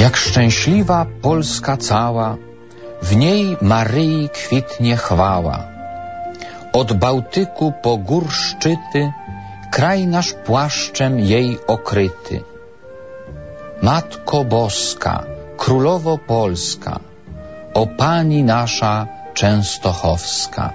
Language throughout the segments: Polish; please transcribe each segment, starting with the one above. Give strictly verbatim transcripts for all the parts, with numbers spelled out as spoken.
Jak szczęśliwa Polska cała, w niej Maryi kwitnie chwała. Od Bałtyku po gór szczyty, kraj nasz płaszczem jej okryty. Matko Boska, Królowo Polska, o Pani nasza Częstochowska.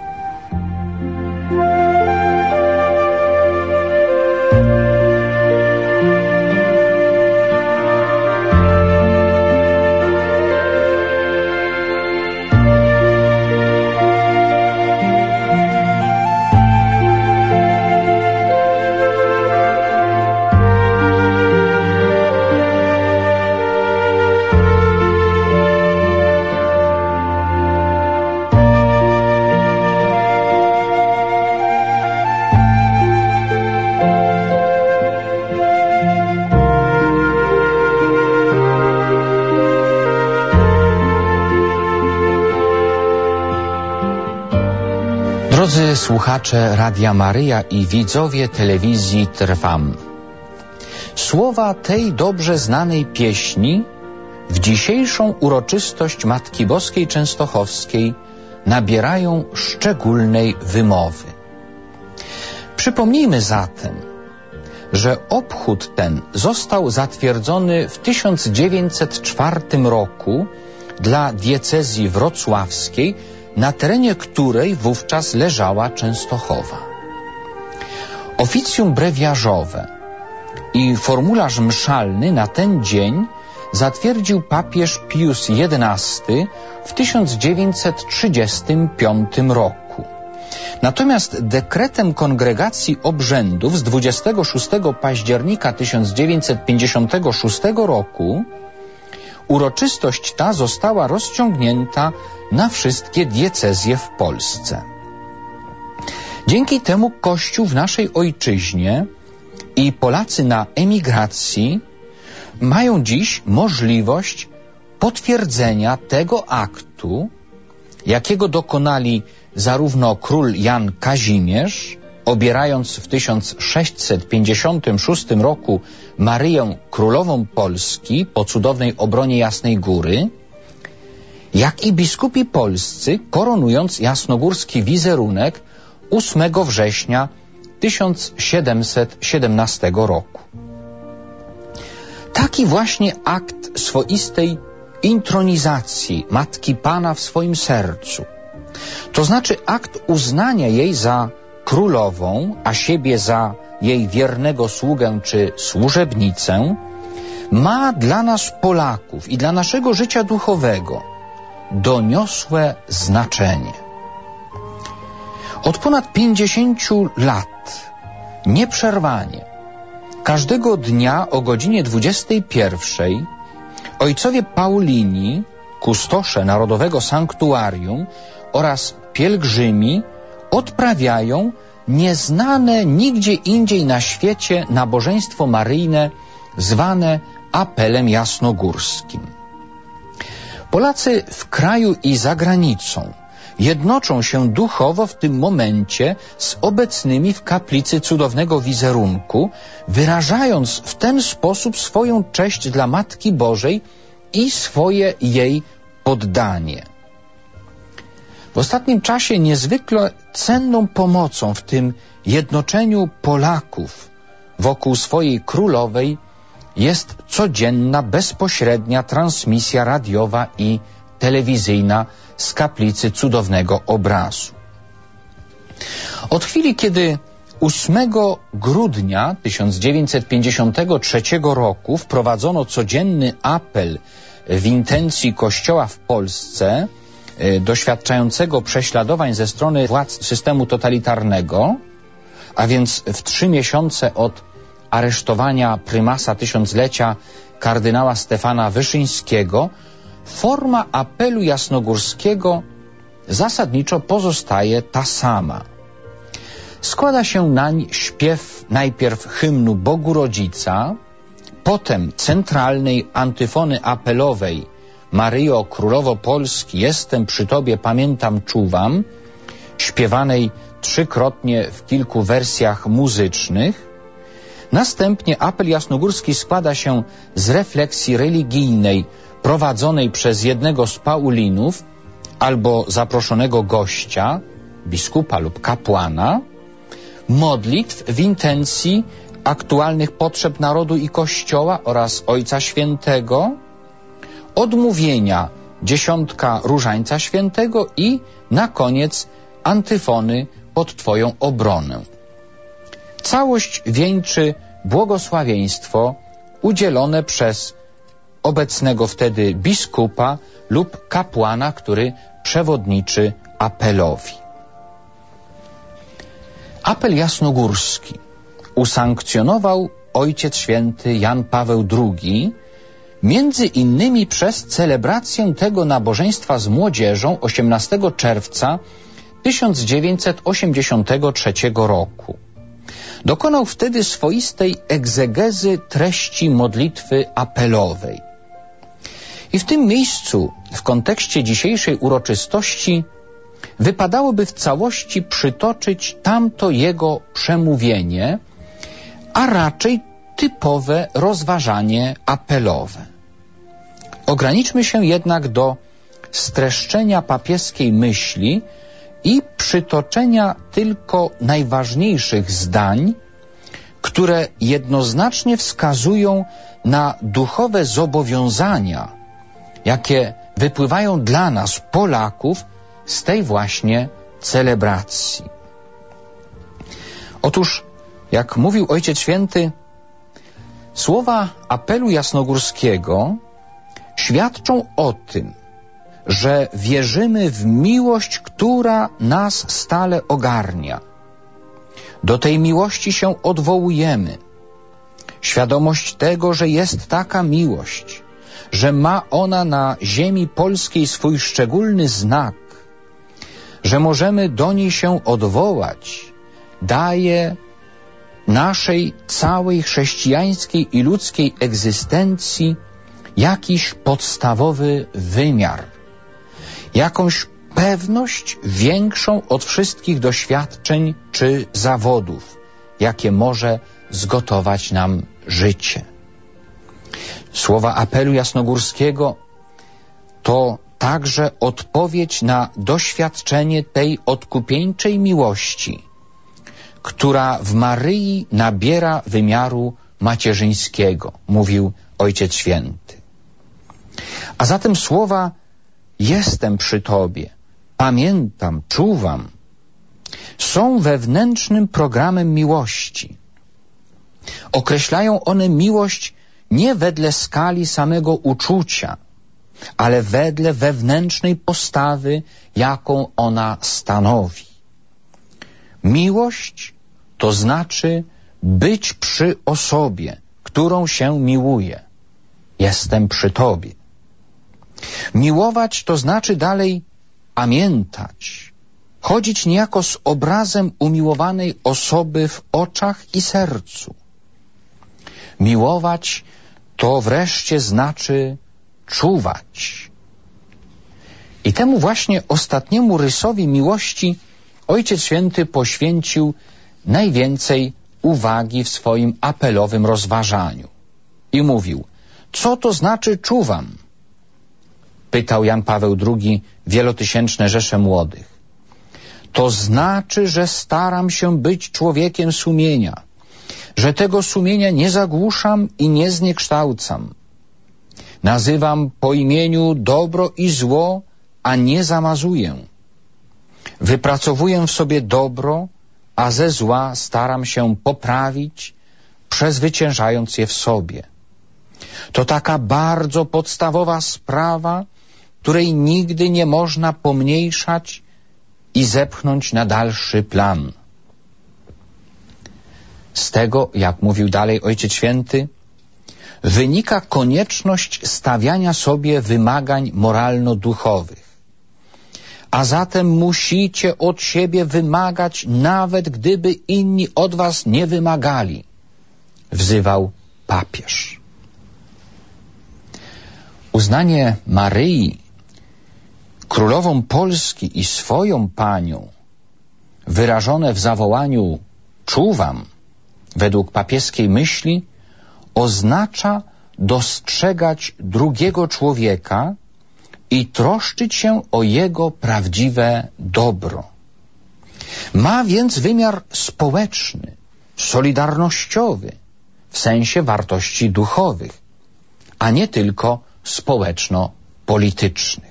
Drodzy słuchacze Radia Maryja i widzowie telewizji Trwam, słowa tej dobrze znanej pieśni w dzisiejszą uroczystość Matki Boskiej Częstochowskiej nabierają szczególnej wymowy. Przypomnijmy zatem, że obchód ten został zatwierdzony w tysiąc dziewięćset czwartym roku dla diecezji wrocławskiej, na terenie której wówczas leżała Częstochowa. Oficjum brewiarzowe i formularz mszalny na ten dzień zatwierdził papież Pius jedenasty w tysiąc dziewięćset trzydziestym piątym roku. Natomiast dekretem Kongregacji Obrzędów z dwudziestego szóstego października tysiąc dziewięćset pięćdziesiątego szóstego roku uroczystość ta została rozciągnięta na wszystkie diecezje w Polsce. Dzięki temu Kościół w naszej ojczyźnie i Polacy na emigracji mają dziś możliwość potwierdzenia tego aktu, jakiego dokonali zarówno król Jan Kazimierz, obierając w tysiąc sześćset pięćdziesiątym szóstym roku Maryję Królową Polski po cudownej obronie Jasnej Góry, jak i biskupi polscy, koronując jasnogórski wizerunek ósmego września tysiąc siedemset siedemnastego roku. Taki właśnie akt swoistej intronizacji Matki Pana w swoim sercu, to znaczy akt uznania jej za królową, a siebie za jej wiernego sługę czy służebnicę, ma dla nas Polaków i dla naszego życia duchowego doniosłe znaczenie. Od ponad pięćdziesięciu lat nieprzerwanie każdego dnia o godzinie dwudziestej pierwszej ojcowie Paulini, kustosze Narodowego Sanktuarium oraz pielgrzymi odprawiają nieznane nigdzie indziej na świecie nabożeństwo maryjne zwane apelem jasnogórskim. Polacy w kraju i za granicą jednoczą się duchowo w tym momencie z obecnymi w kaplicy cudownego wizerunku, wyrażając w ten sposób swoją cześć dla Matki Bożej i swoje jej poddanie. W ostatnim czasie niezwykle cenną pomocą w tym jednoczeniu Polaków wokół swojej królowej jest codzienna, bezpośrednia transmisja radiowa i telewizyjna z kaplicy cudownego obrazu. Od chwili, kiedy ósmego grudnia tysiąc dziewięćset pięćdziesiątego trzeciego roku wprowadzono codzienny apel w intencji Kościoła w Polsce, doświadczającego prześladowań ze strony władz systemu totalitarnego, a więc w trzy miesiące od aresztowania prymasa tysiąclecia kardynała Stefana Wyszyńskiego, forma apelu jasnogórskiego zasadniczo pozostaje ta sama. Składa się nań śpiew najpierw hymnu Bogu Rodzica, potem centralnej antyfony apelowej Maryjo, Królowo Polski, jestem przy Tobie, pamiętam, czuwam, śpiewanej trzykrotnie w kilku wersjach muzycznych. Następnie apel jasnogórski składa się z refleksji religijnej prowadzonej przez jednego z Paulinów albo zaproszonego gościa, biskupa lub kapłana, modlitw w intencji aktualnych potrzeb narodu i Kościoła oraz Ojca Świętego, odmówienia dziesiątka Różańca Świętego i na koniec antyfony pod Twoją obronę. Całość wieńczy błogosławieństwo udzielone przez obecnego wtedy biskupa lub kapłana, który przewodniczy apelowi. Apel jasnogórski usankcjonował Ojciec Święty Jan Paweł drugi między innymi przez celebrację tego nabożeństwa z młodzieżą osiemnastego czerwca tysiąc dziewięćset osiemdziesiątego trzeciego roku. Dokonał wtedy swoistej egzegezy treści modlitwy apelowej. I w tym miejscu, w kontekście dzisiejszej uroczystości, wypadałoby w całości przytoczyć tamto jego przemówienie, a raczej typowe rozważanie apelowe. Ograniczmy się jednak do streszczenia papieskiej myśli i przytoczenia tylko najważniejszych zdań, które jednoznacznie wskazują na duchowe zobowiązania, jakie wypływają dla nas, Polaków, z tej właśnie celebracji. Otóż, jak mówił Ojciec Święty, słowa apelu jasnogórskiego świadczą o tym, że wierzymy w miłość, która nas stale ogarnia. Do tej miłości się odwołujemy. Świadomość tego, że jest taka miłość, że ma ona na ziemi polskiej swój szczególny znak, że możemy do niej się odwołać, daje naszej całej chrześcijańskiej i ludzkiej egzystencji jakiś podstawowy wymiar, jakąś pewność większą od wszystkich doświadczeń czy zawodów, jakie może zgotować nam życie. Słowa apelu jasnogórskiego to także odpowiedź na doświadczenie tej odkupieńczej miłości, która w Maryi nabiera wymiaru macierzyńskiego, mówił Ojciec Święty. A zatem słowa jestem przy Tobie, pamiętam, czuwam, są wewnętrznym programem miłości. Określają one miłość nie wedle skali samego uczucia, ale wedle wewnętrznej postawy, jaką ona stanowi. Miłość to znaczy być przy osobie, którą się miłuje. Jestem przy Tobie. Miłować to znaczy dalej pamiętać, chodzić niejako z obrazem umiłowanej osoby w oczach i sercu. Miłować to wreszcie znaczy czuwać. I temu właśnie ostatniemu rysowi miłości Ojciec Święty poświęcił najwięcej uwagi w swoim apelowym rozważaniu. I mówił, co to znaczy czuwam? Pytał Jan Paweł drugi wielotysięczne rzesze młodych. To znaczy, że staram się być człowiekiem sumienia, że tego sumienia nie zagłuszam i nie zniekształcam. Nazywam po imieniu dobro i zło, a nie zamazuję. Wypracowuję w sobie dobro, a ze zła staram się poprawić, przezwyciężając je w sobie. To taka bardzo podstawowa sprawa, której nigdy nie można pomniejszać i zepchnąć na dalszy plan. Z tego, jak mówił dalej Ojciec Święty, wynika konieczność stawiania sobie wymagań moralno-duchowych. A zatem musicie od siebie wymagać, nawet gdyby inni od was nie wymagali, wzywał papież. Uznanie Maryi, królową Polski i swoją panią, wyrażone w zawołaniu czuwam, według papieskiej myśli oznacza dostrzegać drugiego człowieka i troszczyć się o jego prawdziwe dobro. Ma więc wymiar społeczny, solidarnościowy, w sensie wartości duchowych, a nie tylko społeczno-politycznych.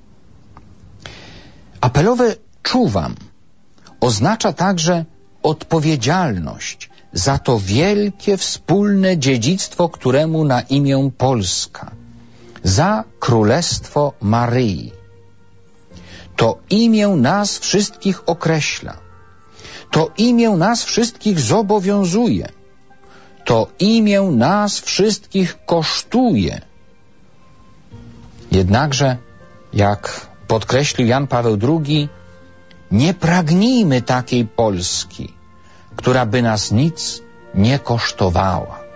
Apelowe czuwam oznacza także odpowiedzialność za to wielkie wspólne dziedzictwo, któremu na imię Polska, za Królestwo Maryi. To imię nas wszystkich określa, to imię nas wszystkich zobowiązuje, to imię nas wszystkich kosztuje. Jednakże, jak podkreślił Jan Paweł drugi, nie pragnijmy takiej Polski, która by nas nic nie kosztowała.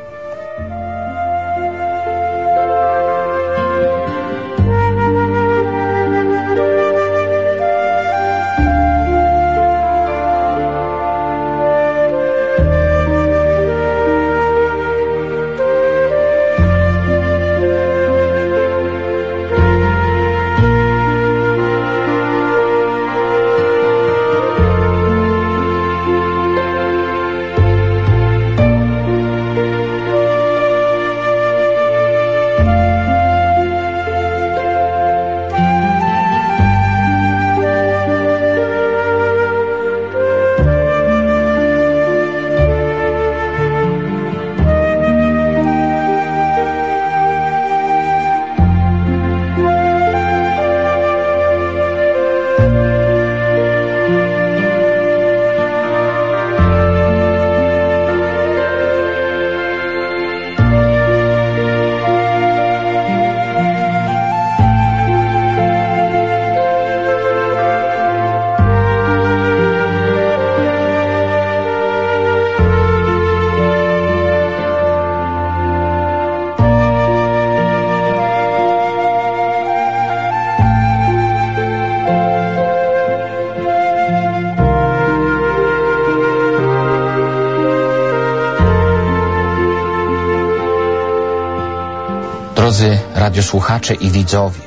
Drodzy radiosłuchacze i widzowie,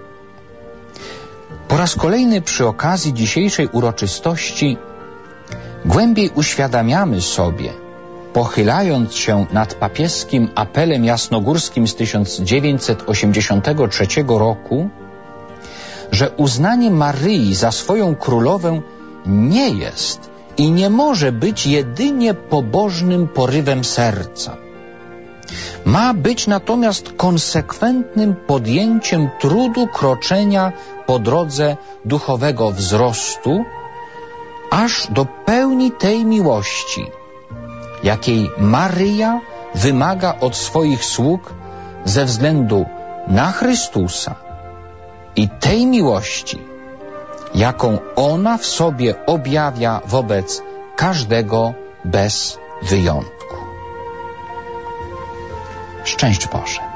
po raz kolejny przy okazji dzisiejszej uroczystości głębiej uświadamiamy sobie, pochylając się nad papieskim apelem jasnogórskim z tysiąc dziewięćset osiemdziesiątego trzeciego roku, że uznanie Maryi za swoją królowę nie jest i nie może być jedynie pobożnym porywem serca. Ma być natomiast konsekwentnym podjęciem trudu kroczenia po drodze duchowego wzrostu, aż do pełni tej miłości, jakiej Maryja wymaga od swoich sług ze względu na Chrystusa i tej miłości, jaką ona w sobie objawia wobec każdego bez wyjątku. Szczęść Boże.